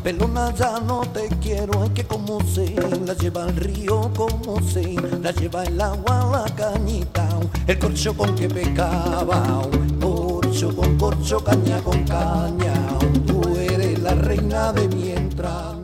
pelona ya no te quiero, es que como se la lleva el río, como se la lleva el agua a la cañita, el corcho con que pescaba, corcho con corcho, caña con caña, tú eres la reina de mi entrada.